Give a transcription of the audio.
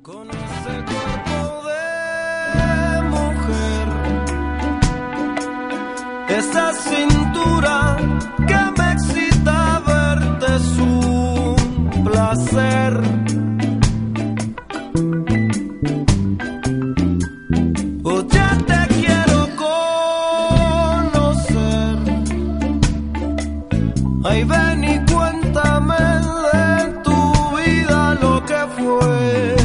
Con ese cuerpo de mujer, esa cintura que me excita verte es un placer. Oh, ya te quiero conocer. Ay, ven y cuéntame de tu vida lo que fue.